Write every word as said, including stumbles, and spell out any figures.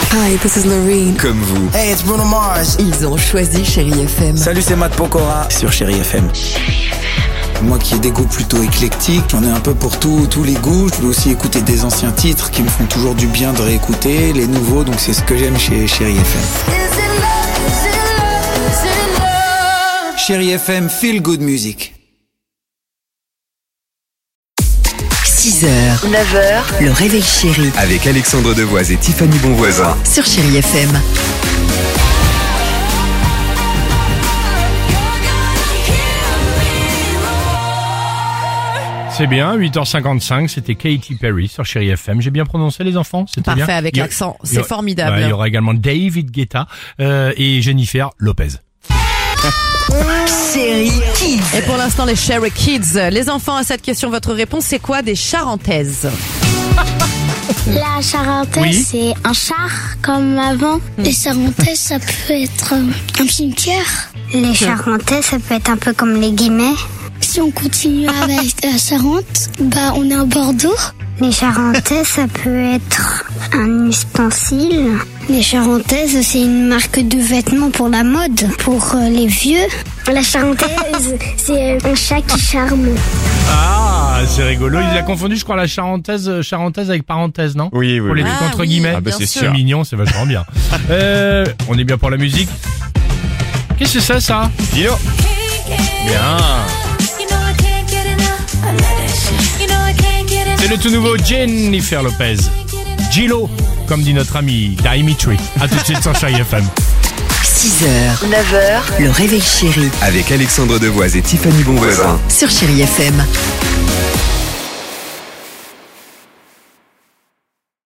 Hi, this is Noreen. Comme vous. Hey, it's Bruno Mars. Ils ont choisi Chérie F M. Salut, c'est Matt Pokora sur Chérie F M. Moi qui ai des goûts plutôt éclectiques, j'en ai un peu pour tout, tous les goûts. Je peux aussi écouter des anciens titres qui me font toujours du bien de réécouter, les nouveaux, donc c'est ce que j'aime chez Chérie F M. Chérie F M, feel good music. six heures, neuf heures, le réveil chéri Avec Alexandre Devoise et Tiffany Bonvoisin. sur Chérie F M. C'est bien, huit heures cinquante-cinq, c'était Katy Perry sur Chérie F M. J'ai bien prononcé les enfants, c'était Parfait, bien. avec Il y a- l'accent, il y c'est a- formidable. ouais, il y aura également David Guetta euh, et Jennifer Lopez. Chérie Kids. Et pour l'instant, les Chérie Kids. Les enfants, à cette question, votre réponse, c'est quoi des charentaises? La charentaise, Oui. c'est un char comme avant. Les charentaises, ça peut être euh, un cimetière. Les charentaises, ça peut être un peu comme les guillemets. Si on continue avec la Charente, bah on est à Bordeaux. Les charentaises, ça peut être un ustensile. Les charentaises, c'est une marque de vêtements pour la mode, pour euh, les vieux. La charentaise, c'est un chat qui charme. Ah, c'est rigolo. Il a confondu, je crois, la charentaise, euh, charentaise avec parenthèse, non? Oui, oui, Pour les oui. trucs Ah entre oui, guillemets. Ah bah, bien c'est sûr. mignon, c'est vachement bien. euh, on est bien pour la musique. Qu'est-ce que c'est ça? Dino. Bien. C'est le tout nouveau Jennifer Lopez. Gilo, comme dit notre ami Dimitri. A tout de suite sur Chérie F M. six heures, neuf heures, le réveil chéri Avec Alexandre Devoise et Tiffany Bonvoisin. sur Chérie F M.